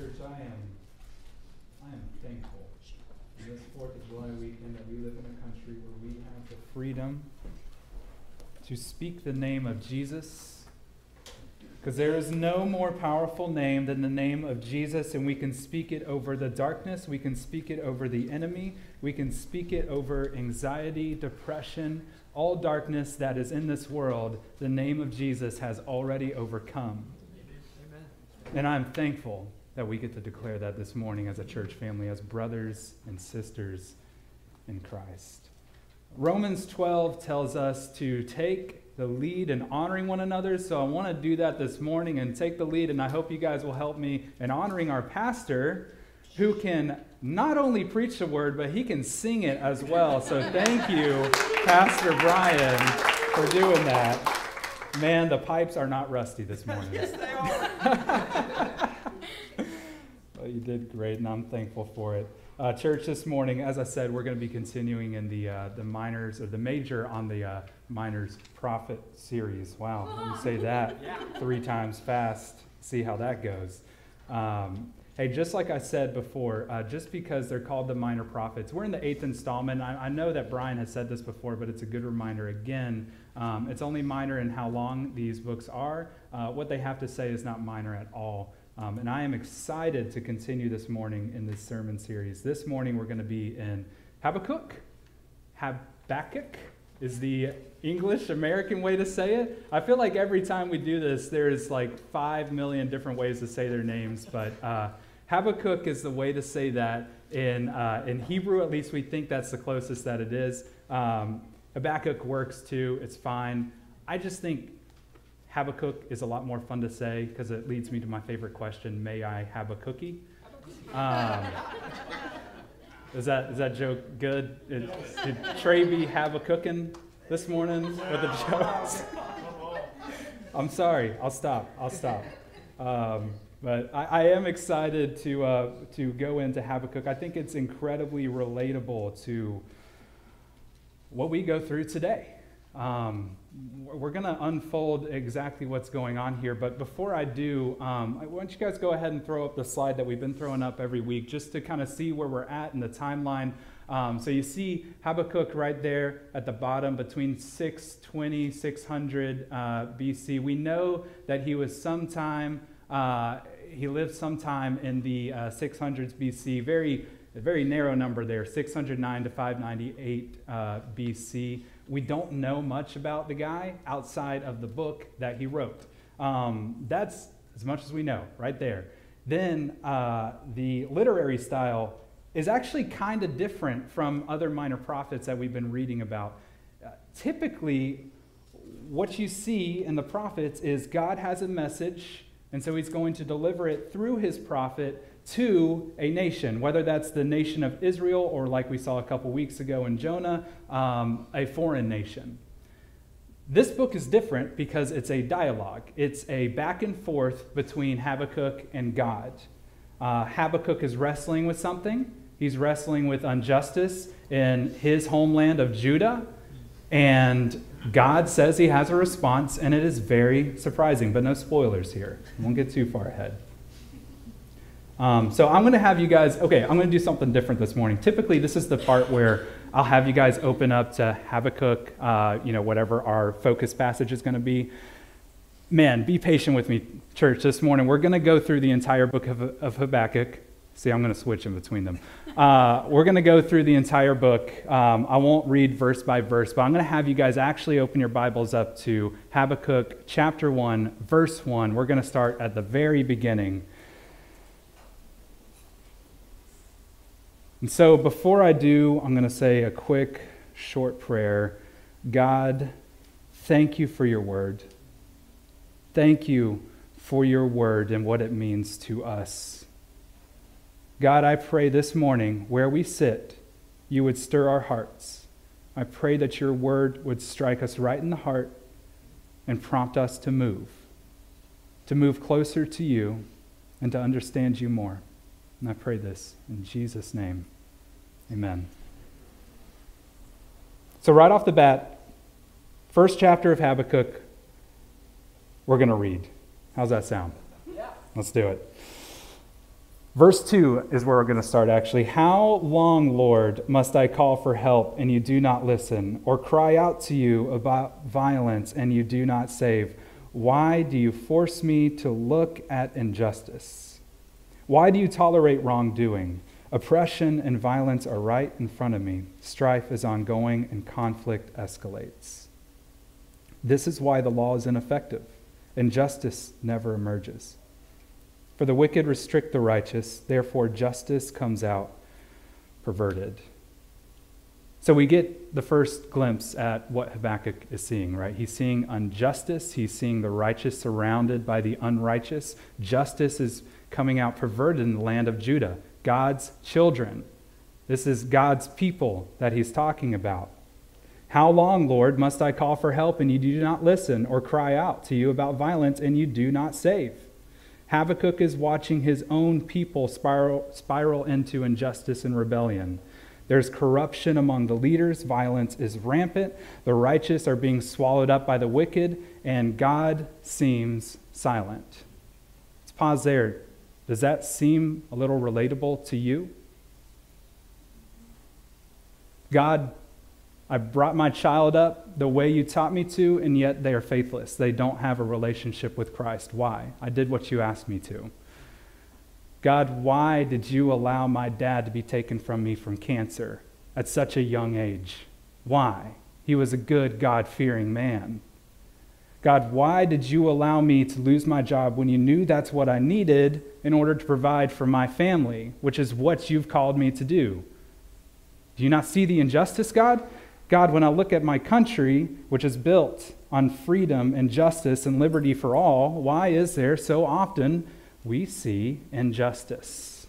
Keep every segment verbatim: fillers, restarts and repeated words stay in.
church, I am, I am thankful for this fourth of July weekend that we live in a country where we have the freedom to speak the name of Jesus, because there is no more powerful name than the name of Jesus, and we can speak it over the darkness, we can speak it over the enemy, we can speak it over anxiety, depression, all darkness that is in this world. The name of Jesus has already overcome. Amen. And I'm thankful that we get to declare that this morning as a church family, as brothers and sisters in Christ. Romans twelve tells us to take the lead in honoring one another, so I want to do that this morning and take the lead, and I hope you guys will help me in honoring our pastor, who can not only preach the word, but he can sing it as well. So thank you, Pastor Brian, for doing that. Man, the pipes are not rusty this morning. Yes, they are. Well, you did great, and I'm thankful for it. Uh, church, this morning, as I said, we're going to be continuing in the uh, the minors, or the major on the uh, minors prophet series. Wow, let me say that Yeah. three times fast. See how that goes. Um, hey, just like I said before, uh, just because they're called the minor prophets, we're in the eighth installment. I, I know that Brian has said this before, but it's a good reminder again. Um, it's only minor in how long these books are. Uh, what they have to say is not minor at all. Um, and I am excited to continue this morning in this sermon series. This morning we're going to be in Habakkuk. Habakkuk is the English American way to say it. I feel like every time we do this, there's like five million different ways to say their names, but uh, Habakkuk is the way to say that. In, uh, in Hebrew, at least, we think that's the closest that it is. Um, Habakkuk works too. It's fine. I just think Habakkuk is a lot more fun to say because it leads me to my favorite question: may I have a cookie? Um, is that is that joke good? It, did Trey be have a cooking this morning with the jokes? I'm sorry. I'll stop. I'll stop. Um, but I, I am excited to uh, to go into Habakkuk. I think it's incredibly relatable to what we go through today. Um, we're going to unfold exactly what's going on here, but before I do, um, why don't you guys go ahead and throw up the slide that we've been throwing up every week just to kind of see where we're at in the timeline. Um, so you see Habakkuk right there at the bottom between six twenty, six hundred uh, B C. We know that he was sometime, uh, he lived sometime in the uh, six hundreds B C, very, very narrow number there, six hundred nine to five ninety-eight uh, B C. We don't know much about the guy outside of the book that he wrote. Um, that's as much as we know right there. Then uh, the literary style is actually kind of different from other minor prophets that we've been reading about. Uh, typically, what you see in the prophets is God has a message, and so he's going to deliver it through his prophet to a nation, whether that's the nation of Israel or, like we saw a couple weeks ago in Jonah, um, a foreign nation. This book is different because it's a dialogue. It's a back and forth between Habakkuk and God. Uh, Habakkuk is wrestling with something. He's wrestling with injustice in his homeland of Judah, and God says he has a response, and it is very surprising, but no spoilers here. I won't get too far ahead. Um, so I'm going to have you guys, okay, I'm going to do something different this morning. Typically, this is the part where I'll have you guys open up to Habakkuk, uh, you know, whatever our focus passage is going to be. Man, be patient with me, church, this morning. We're going to go through the entire book of, of Habakkuk. See, I'm going to switch in between them. Uh, we're going to go through the entire book. Um, I won't read verse by verse, but I'm going to have you guys actually open your Bibles up to Habakkuk chapter one, verse one. We're going to start at the very beginning. And so before I do, I'm going to say a quick, short prayer. God, thank you for your word. Thank you for your word and what it means to us. God, I pray this morning, where we sit, you would stir our hearts. I pray that your word would strike us right in the heart and prompt us to move, to move closer to you and to understand you more. And I pray this in Jesus' name. Amen. So right off the bat, first chapter of Habakkuk, we're going to read. How's that sound? Yeah. Let's do it. Verse two is where we're going to start, actually. How long, Lord, must I call for help and you do not listen, or cry out to you about violence and you do not save? Why do you force me to look at injustice? Why do you tolerate wrongdoing? Oppression and violence are right in front of me. Strife is ongoing and conflict escalates. This is why the law is ineffective and justice never emerges. For the wicked restrict the righteous, therefore justice comes out perverted. So we get the first glimpse at what Habakkuk is seeing, right? He's seeing injustice. He's seeing the righteous surrounded by the unrighteous. Justice is coming out perverted in the land of Judah. God's children. This is God's people that he's talking about. How long, Lord, must I call for help and you do not listen, or cry out to you about violence and you do not save? Habakkuk is watching his own people spiral, spiral into injustice and rebellion. There's corruption among the leaders. Violence is rampant. The righteous are being swallowed up by the wicked, and God seems silent. Let's pause there. Does that seem a little relatable to you? God, I brought my child up the way you taught me to, and yet they are faithless. They don't have a relationship with Christ. Why? I did what you asked me to. God, why did you allow my dad to be taken from me from cancer at such a young age? Why? He was a good, God-fearing man. God, why did you allow me to lose my job when you knew that's what I needed in order to provide for my family, which is what you've called me to do? Do you not see the injustice, God? God, when I look at my country, which is built on freedom and justice and liberty for all, why is there so often we see injustice?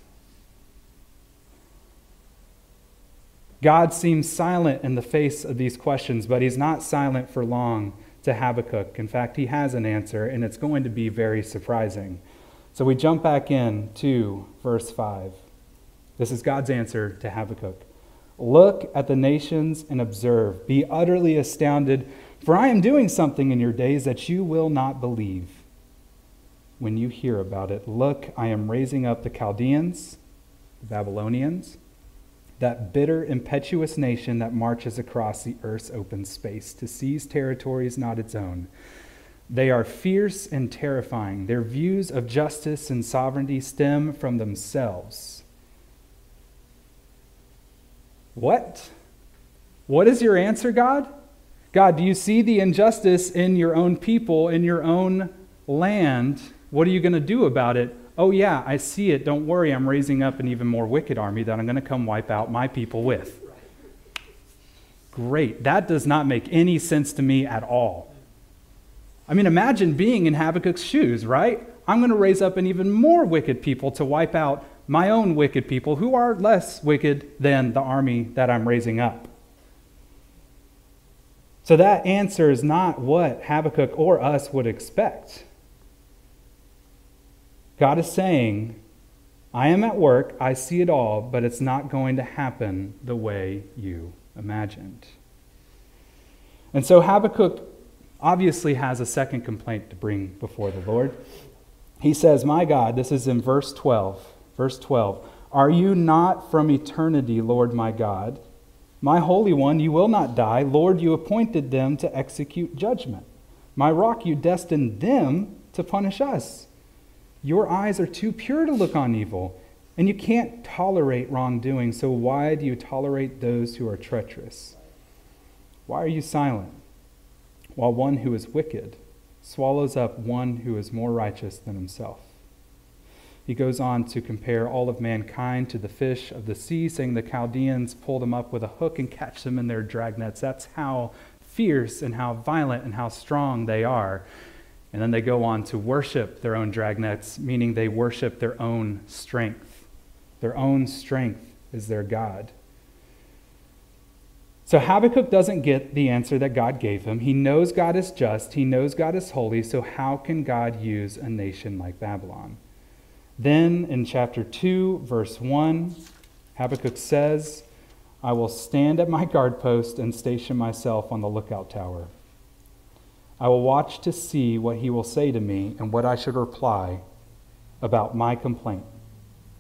God seems silent in the face of these questions, but he's not silent for long to Habakkuk. In fact, he has an answer, and it's going to be very surprising. So we jump back in to verse five. This is God's answer to Habakkuk. Look at the nations and observe. Be utterly astounded, for I am doing something in your days that you will not believe when you hear about it. Look, I am raising up the Chaldeans, the Babylonians, that bitter, impetuous nation that marches across the earth's open space to seize territories not its own. They are fierce and terrifying. Their views of justice and sovereignty stem from themselves. What? What is your answer, God? God, do you see the injustice in your own people, in your own land? What are you going to do about it? Oh yeah, I see it. Don't worry, I'm raising up an even more wicked army that I'm going to come wipe out my people with. Great. That does not make any sense to me at all. I mean, imagine being in Habakkuk's shoes, right? I'm going to raise up an even more wicked people to wipe out my own wicked people who are less wicked than the army that I'm raising up. So that answer is not what Habakkuk or us would expect. God is saying, I am at work, I see it all, but it's not going to happen the way you imagined. And so Habakkuk obviously has a second complaint to bring before the Lord. He says, my God, this is in verse twelve. Verse twelve, are you not from eternity, Lord my God? My Holy One, you will not die. Lord, you appointed them to execute judgment. My rock, you destined them to punish us. Your eyes are too pure to look on evil, and you can't tolerate wrongdoing, so why do you tolerate those who are treacherous? Why are you silent, while one who is wicked swallows up one who is more righteous than himself? He goes on to compare all of mankind to the fish of the sea, saying the Chaldeans pull them up with a hook and catch them in their dragnets. That's how fierce and how violent and how strong they are. And then they go on to worship their own dragnets, meaning they worship their own strength. Their own strength is their God. So Habakkuk doesn't get the answer that God gave him. He knows God is just. He knows God is holy. So how can God use a nation like Babylon? Then in chapter two, verse one, Habakkuk says, I will stand at my guard post and station myself on the lookout tower. I will watch to see what he will say to me and what I should reply about my complaint.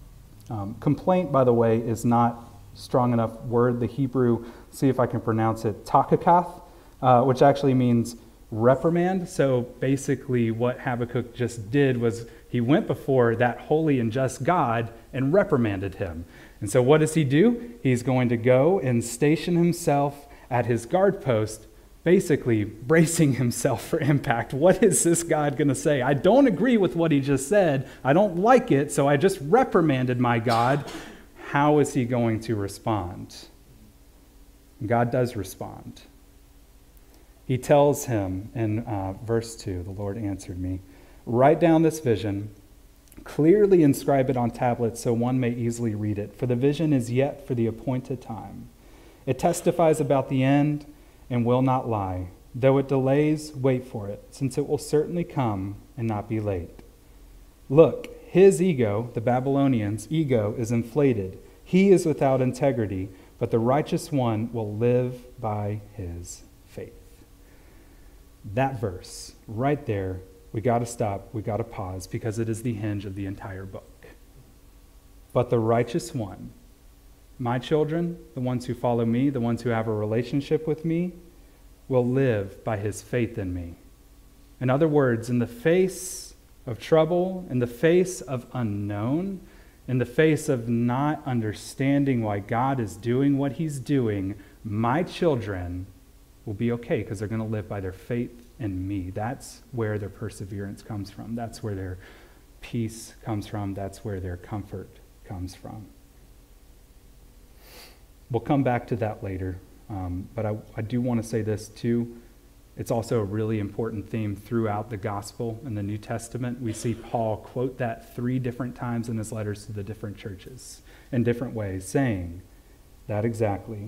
Um, complaint, by the way, is not strong enough word. The Hebrew, see if I can pronounce it, takakath, uh, which actually means reprimand. So basically what Habakkuk just did was he went before that holy and just God and reprimanded him. And so what does he do? He's going to go and station himself at his guard post, basically bracing himself for impact. What is this God going to say? I don't agree with what he just said. I don't like it, so I just reprimanded my God. How is he going to respond? God does respond. He tells him in uh, verse two, the Lord answered me, write down this vision, clearly inscribe it on tablets so one may easily read it, for the vision is yet for the appointed time. It testifies about the end and will not lie. Though it delays, wait for it, since it will certainly come and not be late. Look, his ego, the Babylonians' ego, is inflated. He is without integrity, but the righteous one will live by his faith. That verse, right there, we got to stop, we got to pause, because it is the hinge of the entire book. But the righteous one, my children, the ones who follow me, the ones who have a relationship with me, will live by his faith in me. In other words, in the face of trouble, in the face of unknown, in the face of not understanding why God is doing what he's doing, my children will be okay because they're going to live by their faith in me. That's where their perseverance comes from. That's where their peace comes from. That's where their comfort comes from. We'll come back to that later, um, but I, I do want to say this too. It's also a really important theme throughout the gospel in the New Testament. We see Paul quote that three different times in his letters to the different churches in different ways, saying that exactly.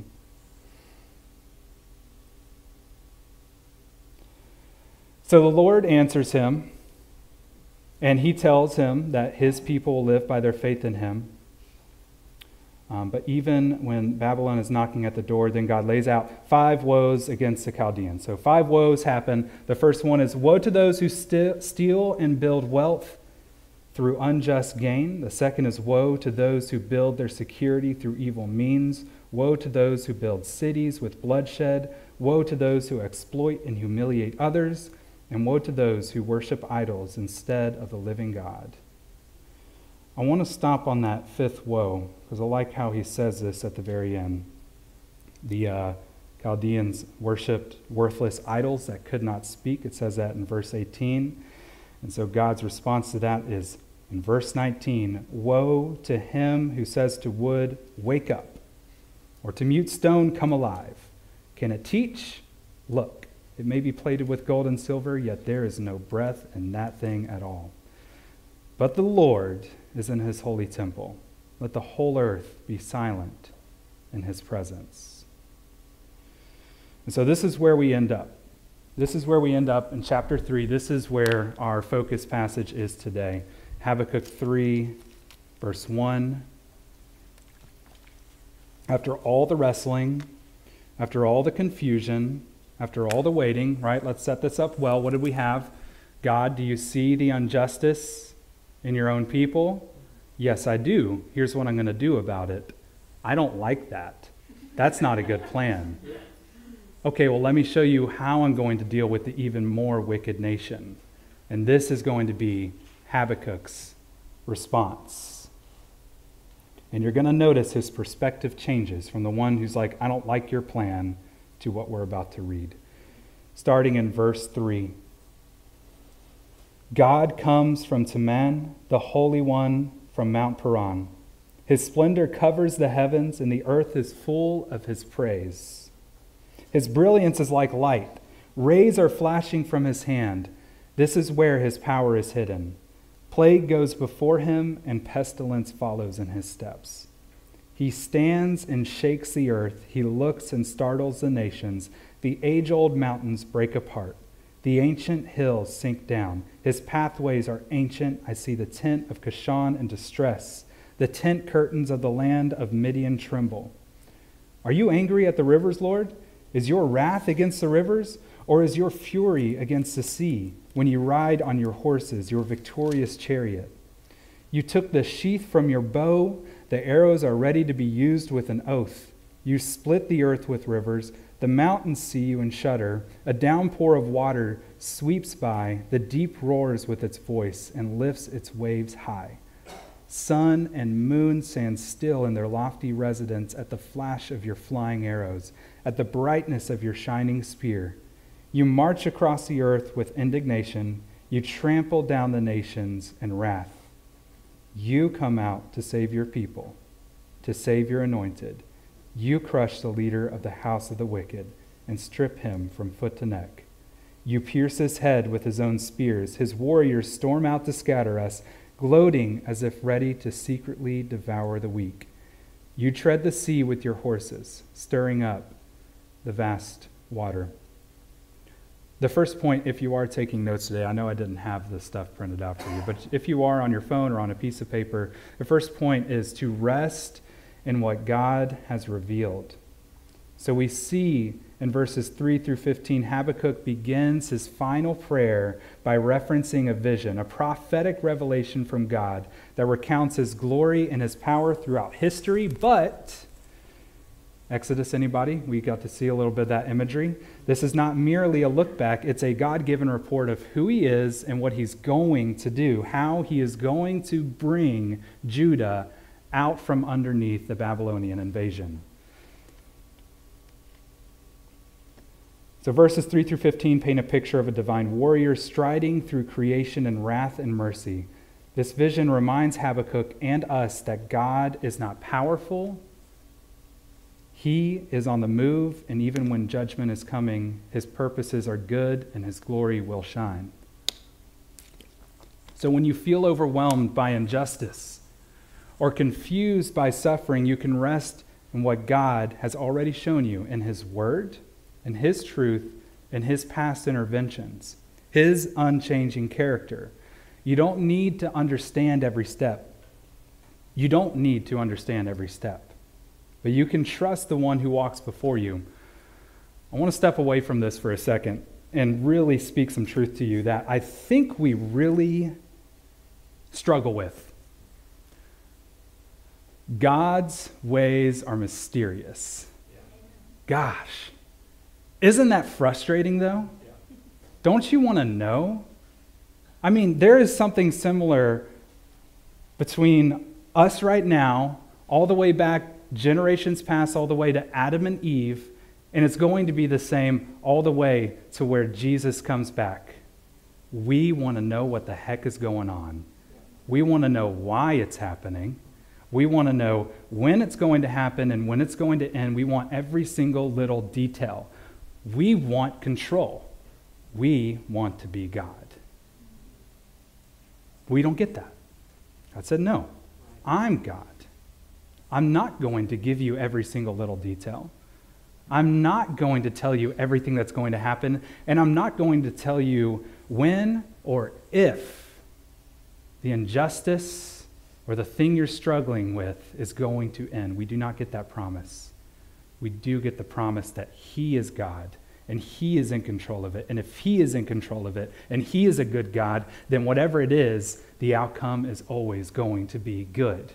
So the Lord answers him, and he tells him that his people will live by their faith in him. Um, but even when Babylon is knocking at the door, then God lays out five woes against the Chaldeans. So five woes happen. The first one is, woe to those who st- steal and build wealth through unjust gain. The second is, woe to those who build their security through evil means. Woe to those who build cities with bloodshed. Woe to those who exploit and humiliate others. And woe to those who worship idols instead of the living God. I want to stop on that fifth woe, because I like how he says this at the very end. The uh, Chaldeans worshipped worthless idols that could not speak. It says that in verse eighteen. And so God's response to that is in verse nineteen, woe to him who says to wood, wake up, or to mute stone, come alive. Can it teach? Look, it may be plated with gold and silver, yet there is no breath in that thing at all. But the Lord is in his holy temple. Let the whole earth be silent in his presence. And so this is where we end up. This is where we end up in chapter three. This is where our focus passage is today. Habakkuk three, verse one. After all the wrestling, after all the confusion, after all the waiting, right? Let's set this up well. What did we have? God, do you see the injustice in your own people? Yes, I do. Here's what I'm going to do about it. I don't like that. That's not a good plan. Okay, well, let me show you how I'm going to deal with the even more wicked nation. And this is going to be Habakkuk's response. And you're going to notice his perspective changes from the one who's like, I don't like your plan, to what we're about to read. Starting in verse three. God comes from Teman, the Holy One from Mount Paran. His splendor covers the heavens, and the earth is full of his praise. His brilliance is like light. Rays are flashing from his hand. This is where his power is hidden. Plague goes before him, and pestilence follows in his steps. He stands and shakes the earth. He looks and startles the nations. The age-old mountains break apart. The ancient hills sink down. His pathways are ancient. I see the tent of Kashan in distress. The tent curtains of the land of Midian tremble. Are you angry at the rivers, Lord? Is your wrath against the rivers? Or is your fury against the sea when you ride on your horses, your victorious chariot? You took the sheath from your bow. The arrows are ready to be used with an oath. You split the earth with rivers. The mountains see you and shudder. A downpour of water sweeps by. The deep roars with its voice and lifts its waves high. Sun and moon stand still in their lofty residence at the flash of your flying arrows, at the brightness of your shining spear. You march across the earth with indignation. You trample down the nations in wrath. You come out to save your people, to save your anointed. You crush the leader of the house of the wicked and strip him from foot to neck. You pierce his head with his own spears. His warriors storm out to scatter us, gloating as if ready to secretly devour the weak. You tread the sea with your horses, stirring up the vast water. The first point, if you are taking notes today, I know I didn't have this stuff printed out for you, but if you are on your phone or on a piece of paper, the first point is to rest in what God has revealed. So we see in verses three through fifteen, Habakkuk begins his final prayer by referencing a vision, a prophetic revelation from God that recounts his glory and his power throughout history. But, Exodus, anybody? We got to see a little bit of that imagery. This is not merely a look back. It's a God-given report of who he is and what he's going to do, how he is going to bring Judah out from underneath the Babylonian invasion. So verses three through fifteen paint a picture of a divine warrior striding through creation in wrath and mercy. This vision reminds Habakkuk and us that God is not powerful. He is on the move, and even when judgment is coming, his purposes are good and his glory will shine. So when you feel overwhelmed by injustice or confused by suffering, you can rest in what God has already shown you in his word, in his truth, in his past interventions, his unchanging character. You don't need to understand every step. You don't need to understand every step. But you can trust the one who walks before you. I want to step away from this for a second and really speak some truth to you that I think we really struggle with. God's ways are mysterious. Gosh. Isn't that frustrating, though? Don't you want to know? I mean, there is something similar between us right now, all the way back, generations past, all the way to Adam and Eve, and it's going to be the same all the way to where Jesus comes back. We want to know what the heck is going on. We want to know why it's happening. We want to know when it's going to happen and when it's going to end. We want every single little detail. We want control. We want to be God. We don't get that. God said, no, I'm God. I'm not going to give you every single little detail. I'm not going to tell you everything that's going to happen, and I'm not going to tell you when or if the injustice or the thing you're struggling with is going to end. We do not get that promise. We do get the promise that he is God, and he is in control of it. And if he is in control of it, and he is a good God, then whatever it is, the outcome is always going to be good.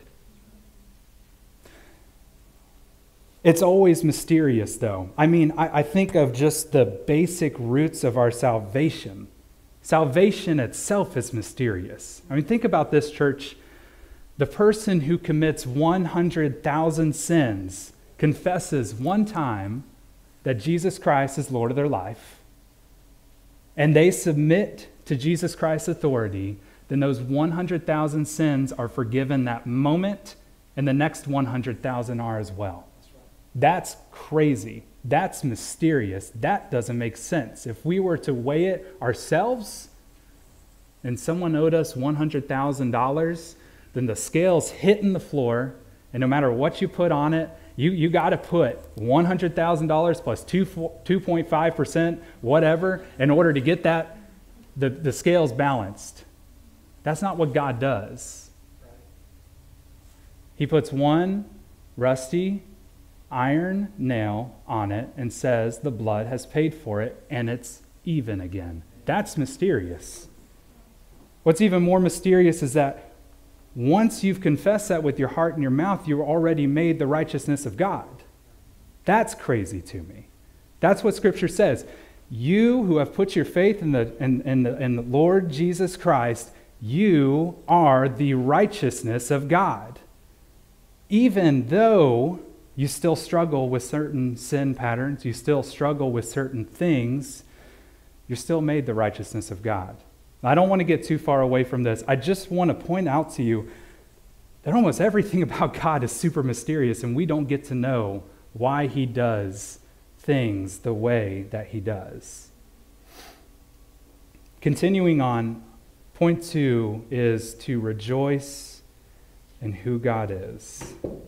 It's always mysterious, though. I mean, I, I think of just the basic roots of our salvation. Salvation itself is mysterious. I mean, think about this, church. The person who commits one hundred thousand sins confesses one time that Jesus Christ is Lord of their life, and they submit to Jesus Christ's authority, then those one hundred thousand sins are forgiven that moment, and the next one hundred thousand are as well. That's crazy. That's mysterious. That doesn't make sense. If we were to weigh it ourselves and someone owed us one hundred thousand dollars, then the scale's hitting the floor, and no matter what you put on it, you, you got to put one hundred thousand dollars plus two point five percent, whatever, in order to get that, the, the scales balanced. That's not what God does. He puts one rusty iron nail on it and says the blood has paid for it and it's even again. That's mysterious. What's even more mysterious is that once you've confessed that with your heart and your mouth, you're already made the righteousness of God. That's crazy to me. That's what Scripture says. You who have put your faith in the, in, in the, in the Lord Jesus Christ, you are the righteousness of God. Even though you still struggle with certain sin patterns, you still struggle with certain things, you're still made the righteousness of God. I don't want to get too far away from this. I just want to point out to you that almost everything about God is super mysterious, and we don't get to know why he does things the way that he does. Continuing on, point two is to rejoice in who God is.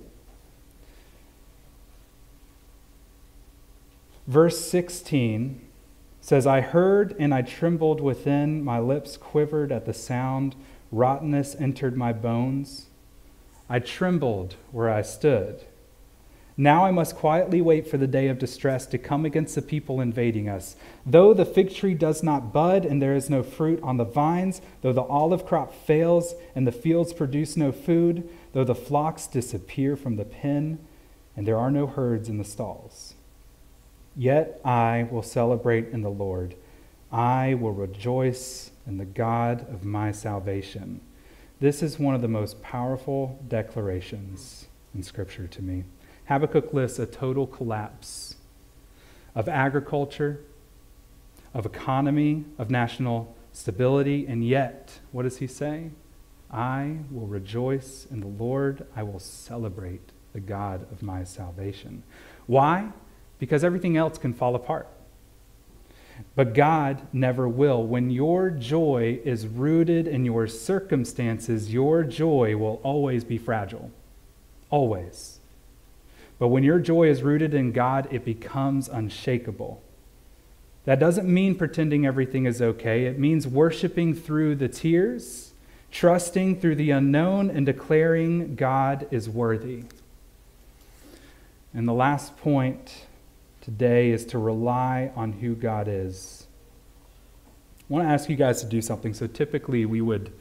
Verse sixteen says, I heard and I trembled within, my lips quivered at the sound, rottenness entered my bones. I trembled where I stood. Now I must quietly wait for the day of distress to come against the people invading us. Though the fig tree does not bud and there is no fruit on the vines, though the olive crop fails and the fields produce no food, though the flocks disappear from the pen and there are no herds in the stalls, yet I will celebrate in the Lord. I will rejoice in the God of my salvation. This is one of the most powerful declarations in Scripture to me. Habakkuk lists a total collapse of agriculture, of economy, of national stability, and yet, what does he say? I will rejoice in the Lord. I will celebrate the God of my salvation. Why? Because everything else can fall apart. But God never will. When your joy is rooted in your circumstances, your joy will always be fragile. Always. But when your joy is rooted in God, it becomes unshakable. That doesn't mean pretending everything is okay. It means worshiping through the tears, trusting through the unknown, and declaring God is worthy. And the last point today is to rely on who God is. I want to ask you guys to do something. So typically we would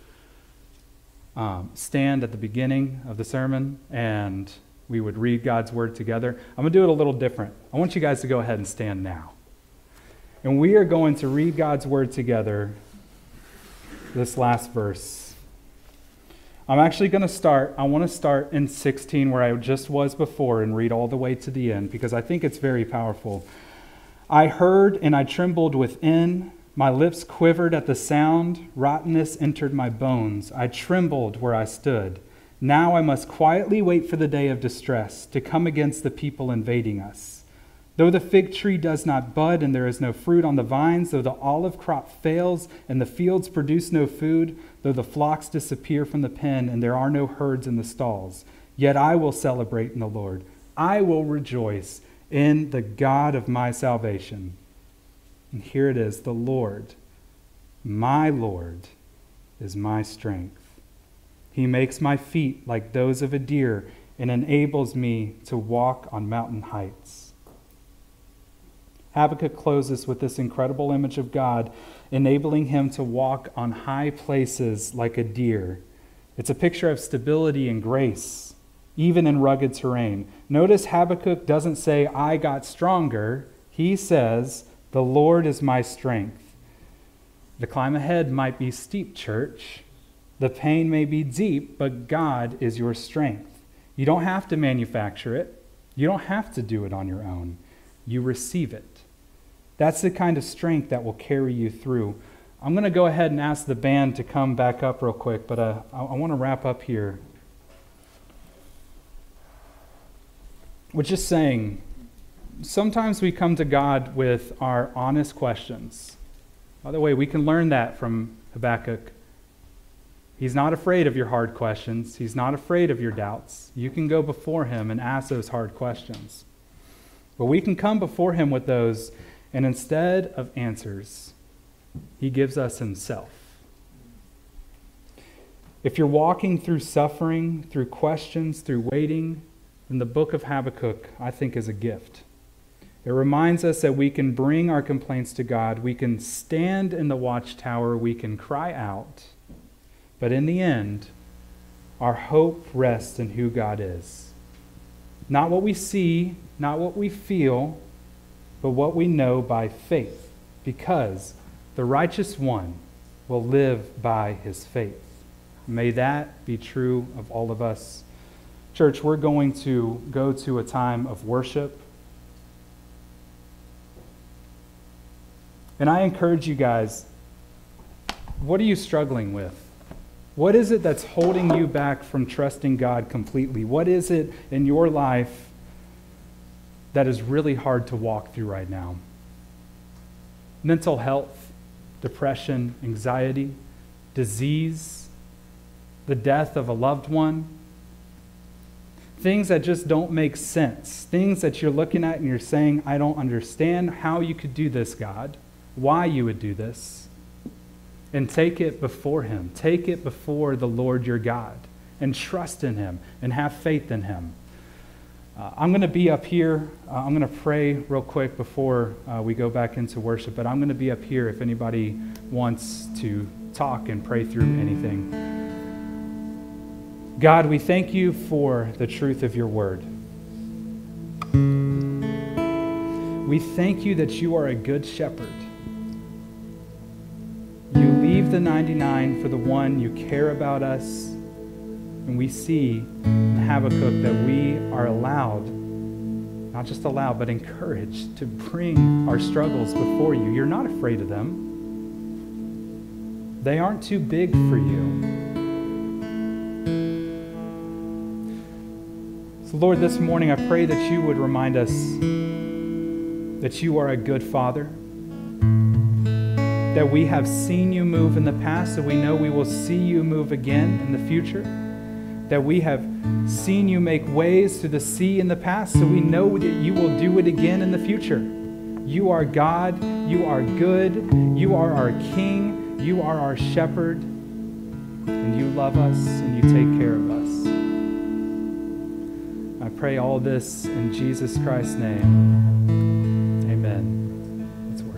um, stand at the beginning of the sermon and we would read God's word together. I'm going to do it a little different. I want you guys to go ahead and stand now. And we are going to read God's word together, this last verse. I'm actually going to start, I want to start in sixteen where I just was before and read all the way to the end because I think it's very powerful. I heard and I trembled within, my lips quivered at the sound, rottenness entered my bones. I trembled where I stood. Now I must quietly wait for the day of distress to come against the people invading us. Though the fig tree does not bud and there is no fruit on the vines, though the olive crop fails and the fields produce no food, though the flocks disappear from the pen and there are no herds in the stalls, yet I will celebrate in the Lord. I will rejoice in the God of my salvation. And here it is, the Lord, my Lord, is my strength. He makes my feet like those of a deer and enables me to walk on mountain heights. Habakkuk closes with this incredible image of God, enabling him to walk on high places like a deer. It's a picture of stability and grace, even in rugged terrain. Notice Habakkuk doesn't say, I got stronger. He says, the Lord is my strength. The climb ahead might be steep, church. The pain may be deep, but God is your strength. You don't have to manufacture it. You don't have to do it on your own. You receive it. That's the kind of strength that will carry you through. I'm going to go ahead and ask the band to come back up real quick, but uh, I, I want to wrap up here with just saying, sometimes we come to God with our honest questions. By the way, we can learn that from Habakkuk. He's not afraid of your hard questions. He's not afraid of your doubts. You can go before him and ask those hard questions. But we can come before him with those, and instead of answers, he gives us himself. If you're walking through suffering, through questions, through waiting, then the book of Habakkuk, I think, is a gift. It reminds us that we can bring our complaints to God. We can stand in the watchtower. We can cry out. But in the end, Our hope rests in who God is. Not what we see, not what we feel, but what we know by faith, because the righteous one will live by his faith. May that be true of all of us. Church, we're going to go to a time of worship. And I encourage you guys, what are you struggling with? What is it that's holding you back from trusting God completely? What is it in your life that is really hard to walk through right now? Mental health, depression, anxiety, disease, the death of a loved one, things that just don't make sense, things that you're looking at and you're saying, I don't understand how you could do this, God, why you would do this. And take it before him. Take it before the Lord your God and trust in him and have faith in him. Uh, I'm going to be up here. Uh, I'm going to pray real quick before uh, we go back into worship, but I'm going to be up here if anybody wants to talk and pray through anything. God, we thank you for the truth of your word. We thank you that you are a good shepherd. You leave the ninety-nine for the one. You care about us. And we see in Habakkuk that we are allowed, not just allowed, but encouraged to bring our struggles before you. You're not afraid of them. They aren't too big for you. So Lord, this morning I pray that you would remind us that you are a good Father, that we have seen you move in the past, so we know we will see you move again in the future, that we have seen you make ways through the sea in the past, so we know that you will do it again in the future. You are God, you are good, you are our King, you are our shepherd, and you love us and you take care of us. I pray all this in Jesus Christ's name.